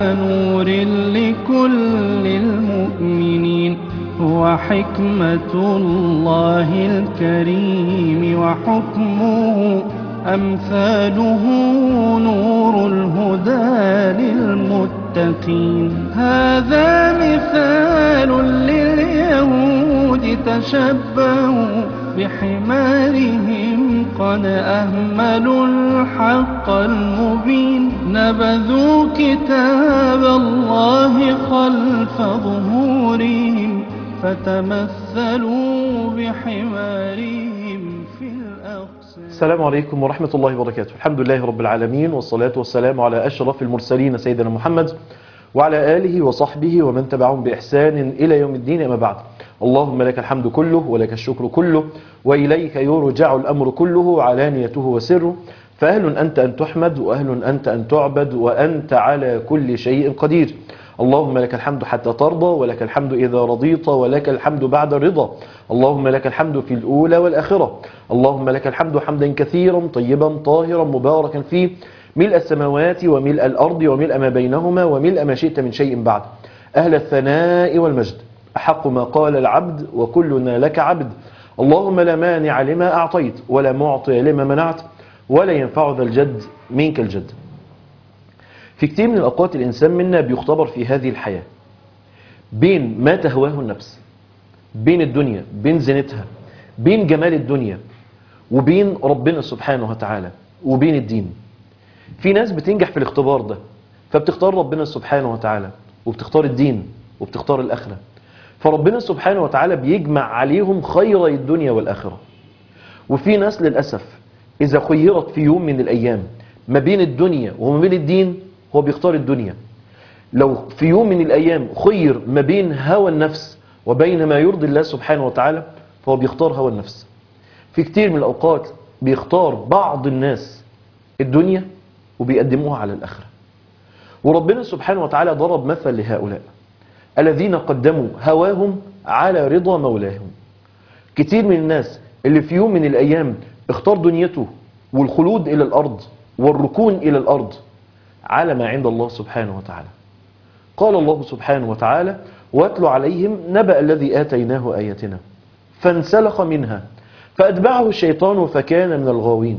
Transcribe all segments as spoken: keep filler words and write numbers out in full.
نور لكل المؤمنين هو حكمة الله الكريم وحكمه أمثاله نور الهدى للمتقين. هذا مثال لليهود تشبهوا بحمارهم قد أهملوا الحق المبين. نبذوا كتاب الله خلف ظهورهم فتمثلوا بحمارهم في الأقصى. السلام عليكم ورحمة الله وبركاته. الحمد لله رب العالمين، والصلاة والسلام على أشرف المرسلين سيدنا محمد وعلى آله وصحبه ومن تبعهم بإحسان إلى يوم الدين. أما بعد، اللهم لك الحمد كله ولك الشكر كله وإليك يرجع الأمر كله علانيته وسره، فأهل أنت أن تحمد وأهل أنت أن تعبد وأنت على كل شيء قدير. اللهم لك الحمد حتى ترضى، ولك الحمد إذا رضيت، ولك الحمد بعد الرضا. اللهم لك الحمد في الأولى والآخرة. اللهم لك الحمد حمدا كثيرا طيبا طاهرا مباركا فيه، ملء السماوات وملء الأرض وملء ما بينهما وملء ما شئت من شيء بعد. أهل الثناء والمجد، أحق ما قال العبد وكلنا لك عبد. اللهم لا مانع لما أعطيت ولا معطي لما منعت ولا ينفع ذا الجد منك الجد. في كتير من الأوقات الإنسان منا بيختبر في هذه الحياة بين ما تهواه النفس، بين الدنيا، بين زينتها، بين جمال الدنيا، وبين ربنا سبحانه وتعالى، وبين الدين. في ناس بتنجح في الاختبار ده فبتختار ربنا سبحانه وتعالى، وبتختار الدين، وبتختار الآخرة. فربنا سبحانه وتعالى بيجمع عليهم خيري الدنيا والآخرة. وفي ناس للأسف إذا خيرت في يوم من الأيام ما بين الدنيا وما بين الدين هو بيختار الدنيا. لو في يوم من الأيام خير ما بين هوى النفس وبين ما يرضي الله سبحانه وتعالى فهو بيختار هوى النفس. في كتير من الأوقات بيختار بعض الناس الدنيا وبيقدموها على الآخرة. وربنا سبحانه وتعالى ضرب مثل لهؤلاء الذين قدموا هواهم على رضا مولاهم. كتير من الناس اللي في يوم من الأيام اختار دنيته والخلود إلى الأرض والركون إلى الأرض على ما عند الله سبحانه وتعالى. قال الله سبحانه وتعالى: واتل عليهم نبأ الذي آتيناه آياتنا فانسلخ منها فأتبعه الشيطان فكان من الغاوين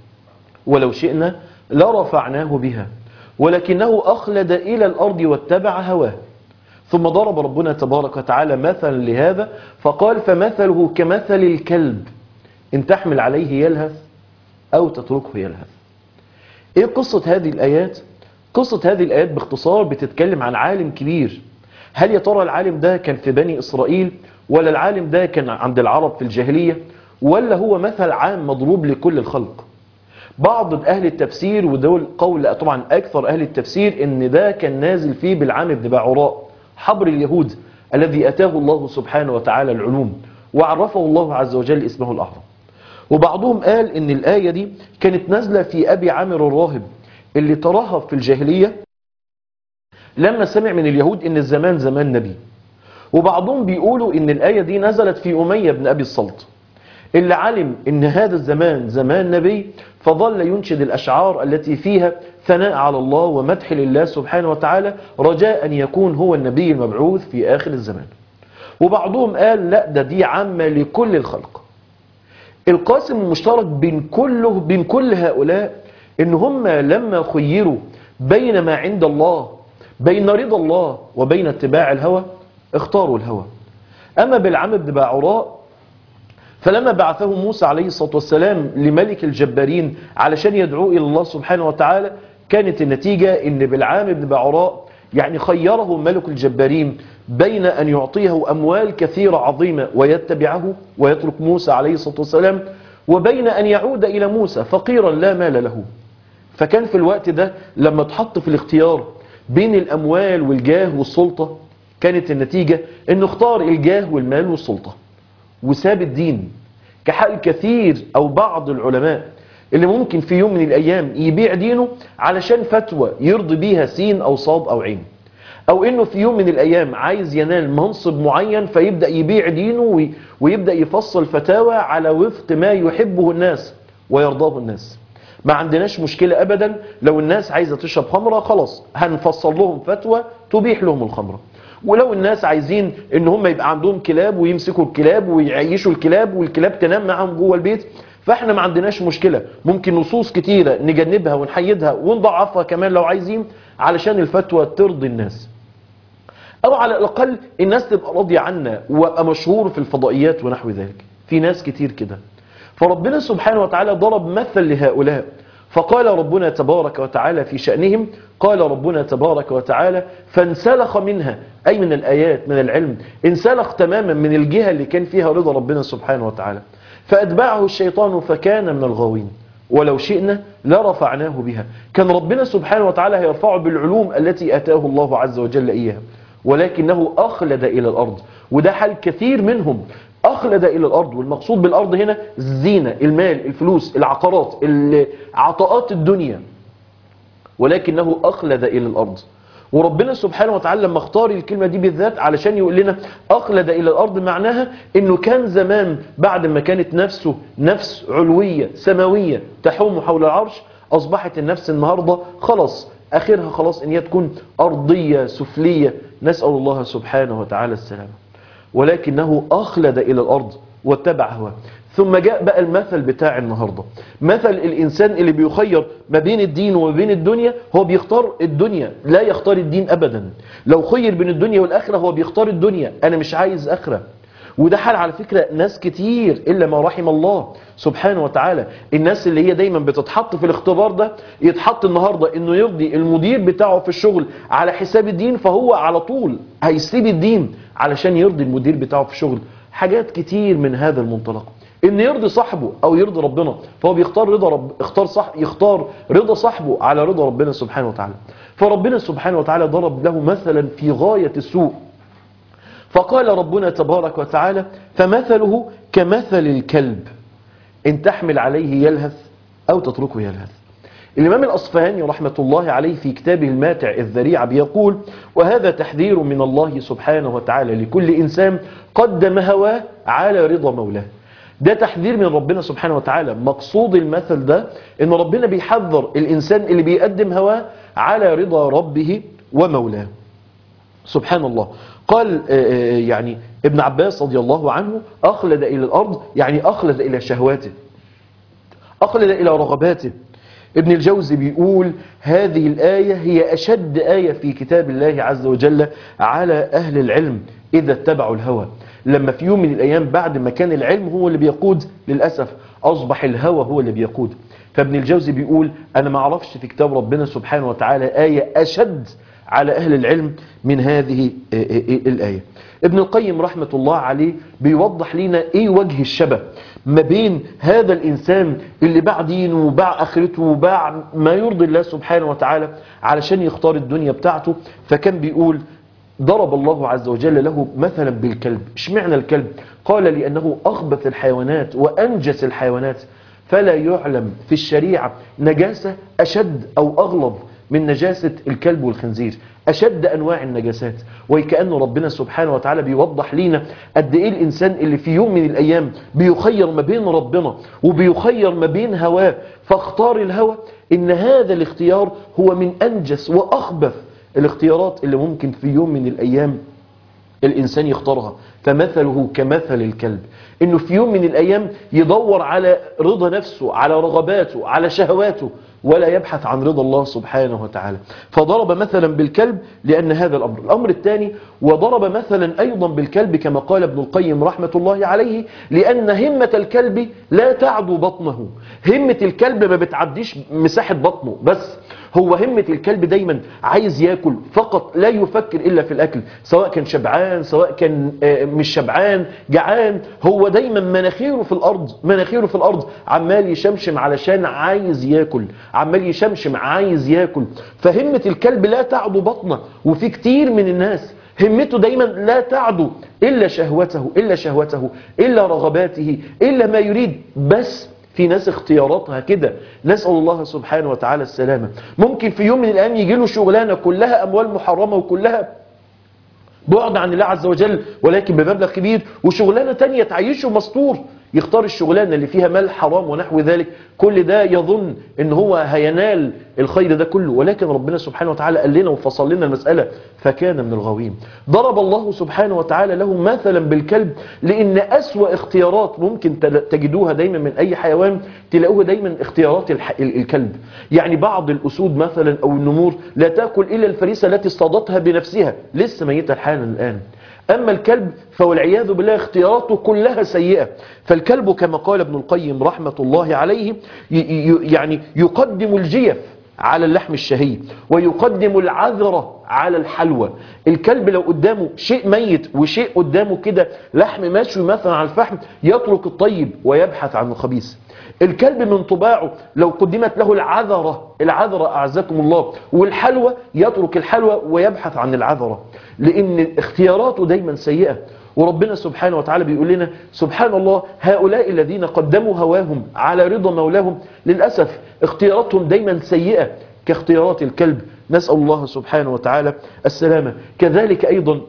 ولو شئنا لرفعناه بها ولكنه أخلد إلى الأرض واتبع هواه. ثم ضرب ربنا تبارك وتعالى مثلا لهذا فقال: فمثله كمثل الكلب إن تحمل عليه يلهث أو تتركه يلهث. إيه قصة هذه الآيات؟ قصة هذه الآيات باختصار بتتكلم عن عالم كبير. هل يا ترى العالم ده كان في بني إسرائيل، ولا العالم ده كان عند العرب في الجاهلية، ولا هو مثل عام مضروب لكل الخلق؟ بعض أهل التفسير، ودول قول طبعا أكثر أهل التفسير، إن ده كان نازل فيه بالعام بن باعوراء حبر اليهود الذي أتاه الله سبحانه وتعالى العلوم وعرفه الله عز وجل اسمه الأعظم. وبعضهم قال إن الآية دي كانت نازلة في أبي عامر الراهب اللي ترهب في الجاهلية لما سمع من اليهود إن الزمان زمان نبي. وبعضهم بيقولوا إن الآية دي نزلت في أمية بن أبي الصلت اللي علم إن هذا الزمان زمان نبي فظل ينشد الأشعار التي فيها ثناء على الله ومدح لله سبحانه وتعالى رجاء أن يكون هو النبي المبعوث في آخر الزمان. وبعضهم قال لا، ده دي عامة لكل الخلق. القاسم المشترك بين كله بين كل هؤلاء إن هم لما خيروا بين ما عند الله، بين رضا الله وبين اتباع الهوى، اختاروا الهوى. أما بالعام بن باعوراء فلما بعثه موسى عليه الصلاة والسلام لملك الجبارين علشان يدعوه إلى الله سبحانه وتعالى، كانت النتيجة إن بالعام بن باعوراء يعني خيره ملك الجبارين بين أن يعطيه أموال كثيرة عظيمة ويتبعه ويترك موسى عليه الصلاة والسلام، وبين أن يعود إلى موسى فقيرا لا مال له. فكان في الوقت ده لما تحط في الاختيار بين الأموال والجاه والسلطة، كانت النتيجة أنه اختار الجاه والمال والسلطة وساب الدين، كحال كثير أو بعض العلماء اللي ممكن في يوم من الأيام يبيع دينه علشان فتوى يرضي بيها سين أو صاد أو عين، أو إنه في يوم من الأيام عايز ينال منصب معين فيبدأ يبيع دينه ويبدأ يفصل فتاوى على وفق ما يحبه الناس ويرضاه الناس. ما عندناش مشكلة أبدا لو الناس عايزة تشرب خمرة، خلاص هنفصل لهم فتوى تبيح لهم الخمرة. ولو الناس عايزين ان هم يبقى عندهم كلاب ويمسكوا الكلاب ويعيشوا الكلاب والكلاب تنام معهم جوه البيت، فاحنا ما عندناش مشكلة. ممكن نصوص كتيرة نجنبها ونحيدها ونضعفها كمان لو عايزين علشان الفتوى ترضي الناس، او على الاقل الناس تبقى راضية عنا وابقى مشهور في الفضائيات ونحو ذلك. في ناس كتير كده. فربنا سبحانه وتعالى ضرب مثل لهؤلاء، فقال ربنا تبارك وتعالى في شأنهم، قال ربنا تبارك وتعالى فانسلخ منها، أي من الآيات من العلم، انسلخ تماما من الجهة اللي كان فيها رضا ربنا سبحانه وتعالى، فأتبعه الشيطان فكان من الغاوين ولو شئنا لرفعناه بها. كان ربنا سبحانه وتعالى هيرفعه بالعلوم التي أتاه الله عز وجل إياها، ولكنه أخلد إلى الأرض. وده حال كثير منهم، أخلد إلى الأرض. والمقصود بالأرض هنا الزينة، المال، الفلوس، العقارات، عطاءات الدنيا، ولكنه أخلد إلى الأرض. وربنا سبحانه وتعالى لما اختار الكلمة دي بالذات علشان يقول لنا أخلد إلى الأرض، معناها إنه كان زمان بعد ما كانت نفسه نفس علوية سماوية تحوم حول العرش، أصبحت النفس النهاردة خلاص آخرها خلاص إن هي تكون أرضية سفلية، نسأل الله سبحانه وتعالى السلامة. ولكنه أخلد إلى الأرض واتبع هواه. ثم جاء بقى المثل بتاع النهاردة، مثل الإنسان اللي بيخير ما بين الدين وما بين الدنيا، هو بيختار الدنيا لا يختار الدين أبدا. لو خير بين الدنيا والآخرة هو بيختار الدنيا، أنا مش عايز آخرة. وده حال على فكرة ناس كتير إلا ما رحم الله سبحانه وتعالى. الناس اللي هي دايما بتتحط في الاختبار ده، يتحط النهاردة إنه يرضي المدير بتاعه في الشغل على حساب الدين، فهو على طول هيسيب الدين علشان يرضي المدير بتاعه في الشغل. حاجات كتير من هذا المنطلق، إن يرضي صاحبه أو يرضي ربنا، فهو بيختار رضا رب اختار صح يختار رضا صاحبه على رضا ربنا سبحانه وتعالى. فربنا سبحانه وتعالى ضرب له مثلا في غاية السوء، فقال ربنا تبارك وتعالى فمثله كمثل الكلب إن تحمل عليه يلهث أو تتركه يلهث. الإمام الأصفهاني رحمة الله عليه في كتابه الماتع الذريع بيقول وهذا تحذير من الله سبحانه وتعالى لكل إنسان قدم هواه على رضا مولاه. ده تحذير من ربنا سبحانه وتعالى. مقصود المثل ده إن ربنا بيحذر الإنسان اللي بيقدم هواه على رضا ربه ومولاه سبحان الله. قال يعني ابن عباس رضي الله عنه أخلد إلى الأرض يعني أخلد إلى شهواته، أخلد إلى رغباته. ابن الجوزي بيقول هذه الآية هي أشد آية في كتاب الله عز وجل على أهل العلم إذا اتبعوا الهوى. لما في يوم من الأيام بعد ما كان العلم هو اللي بيقود، للأسف أصبح الهوى هو اللي بيقود. فابن الجوزي بيقول أنا ما أعرفش في كتاب ربنا سبحانه وتعالى آية أشد على أهل العلم من هذه الآية. ابن القيم رحمة الله عليه بيوضح لنا ايه وجه الشبه ما بين هذا الإنسان اللي باع دينه وباع آخرته وباع ما يرضي الله سبحانه وتعالى علشان يختار الدنيا بتاعته. فكان بيقول ضرب الله عز وجل له مثلا بالكلب. اشمعنى الكلب؟ قال لأنه أخبث الحيوانات وأنجس الحيوانات، فلا يعلم في الشريعة نجاسة أشد أو أغلظ من نجاسة الكلب والخنزير، أشد أنواع النجاسات. وكأن ربنا سبحانه وتعالى بيوضح لنا قد إيه الإنسان اللي في يوم من الأيام بيخير ما بين ربنا وبيخير ما بين هواه فاختار الهوى، إن هذا الاختيار هو من أنجس وأخبث الاختيارات اللي ممكن في يوم من الأيام الإنسان يختارها. فمثله كمثل الكلب، إنه في يوم من الأيام يدور على رضا نفسه، على رغباته، على شهواته، ولا يبحث عن رضا الله سبحانه وتعالى. فضرب مثلا بالكلب لأن هذا الأمر. الأمر الثاني وضرب مثلا أيضا بالكلب كما قال ابن القيم رحمة الله عليه لأن همة الكلب لا تعدو بطنه. همة الكلب ما بتعديش مساحة بطنه، بس هو همة الكلب دايما عايز يأكل فقط، لا يفكر إلا في الأكل، سواء كان شبعان سواء كان مش شبعان جعان، هو دايما مناخيره في الأرض، مناخيره في الأرض عمال يشمشم علشان عايز يأكل، عمال يشمشم عايز يأكل. فهمة الكلب لا تعدو بطنه. وفي كتير من الناس همته دايما لا تعدو إلا شهوته إلا شهوته إلا رغباته إلا ما يريد. بس في ناس اختياراتها كده، نسأل الله سبحانه وتعالى السلامة. ممكن في يوم من الأيام يجي له شغلانة كلها أموال محرمة وكلها بعد عن الله عز وجل ولكن بمبلغ كبير، وشغلانة تانية تعيشه مستور يختار الشغلانة اللي فيها مال حرام ونحو ذلك، كل ده يظن ان هو هينال الخير ده كله، ولكن ربنا سبحانه وتعالى قال لنا وفصل لنا المسألة فكان من الغاوين. ضرب الله سبحانه وتعالى له مثلا بالكلب، لان اسوأ اختيارات ممكن تجدوها دايما من اي حيوان تلاقوها دايما اختيارات الكلب. يعني بعض الاسود مثلا او النمور لا تأكل الا الفريسة التي اصطادتها بنفسها لسه ميتة حالا الان. أما الكلب فوالعياذ بالله اختياراته كلها سيئة. فالكلب كما قال ابن القيم رحمة الله عليه يعني يقدم الجيف على اللحم الشهي ويقدم العذرة على الحلوى. الكلب لو قدامه شيء ميت وشيء قدامه كده لحم مشوي مثلا على الفحم يترك الطيب ويبحث عن الخبيث. الكلب من طباعه لو قدمت له العذرة العذرة أعزكم الله والحلوى يترك الحلوى ويبحث عن العذرة، لأن اختياراته دايما سيئة. وربنا سبحانه وتعالى بيقول لنا سبحان الله هؤلاء الذين قدموا هواهم على رضا مولاهم للأسف اختياراتهم دايما سيئة كاختيارات الكلب. نسأل الله سبحانه وتعالى السلامة. كذلك أيضا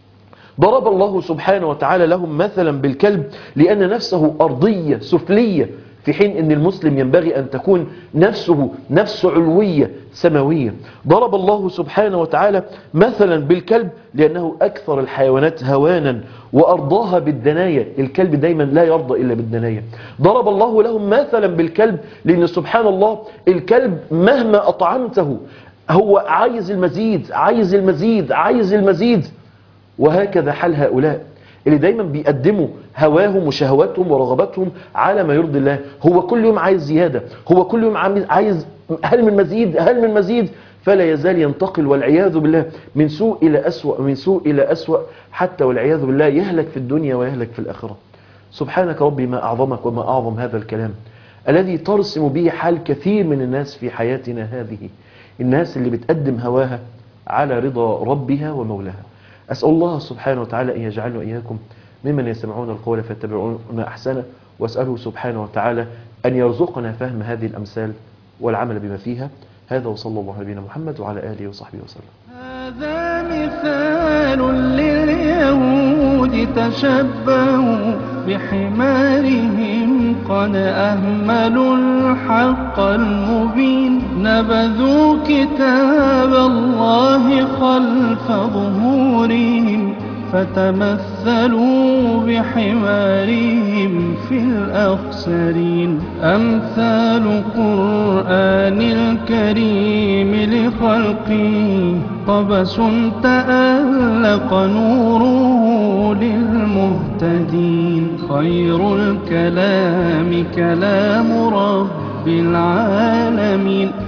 ضرب الله سبحانه وتعالى لهم مثلا بالكلب لأن نفسه أرضية سفلية، في حين أن المسلم ينبغي أن تكون نفسه نفس علوية سماوية. ضرب الله سبحانه وتعالى مثلا بالكلب لأنه أكثر الحيوانات هوانا وأرضاها بالدناية. الكلب دايما لا يرضى إلا بالدناية. ضرب الله لهم مثلا بالكلب لأن سبحان الله الكلب مهما أطعمته هو عايز المزيد عايز المزيد عايز المزيد. وهكذا حال هؤلاء اللي دايما بيقدموا هواهم وشهواتهم ورغباتهم على ما يرضي الله. هو كل يوم عايز زيادة، هو كل يوم عايز هل من مزيد هل من مزيد، فلا يزال ينتقل والعياذ بالله من سوء إلى أسوأ من سوء إلى أسوأ حتى والعياذ بالله يهلك في الدنيا ويهلك في الآخرة. سبحانك ربي ما أعظمك وما أعظم هذا الكلام الذي ترسم به حال كثير من الناس في حياتنا هذه، الناس اللي بتقدم هواها على رضا ربها ومولاها. أسأل الله سبحانه وتعالى أن يجعلنا إياكم ممن يسمعون القول فيتبعون أحسنه، وأسأله سبحانه وتعالى أن يرزقنا فهم هذه الأمثال والعمل بما فيها. هذا وصلى الله على نبينا محمد وعلى آله وصحبه وسلم. هذا مثال لليهود تشبهوا بحمارهم قد أهملوا الحق المبين نبذوا كتاب الله خلف ظهورهم فتمثلوا بحمارهم في الأخسرين. أمثال قرآن الكريم لخلقه قبس تألق نوره للمهتدين. خير الكلام كلام رب العالمين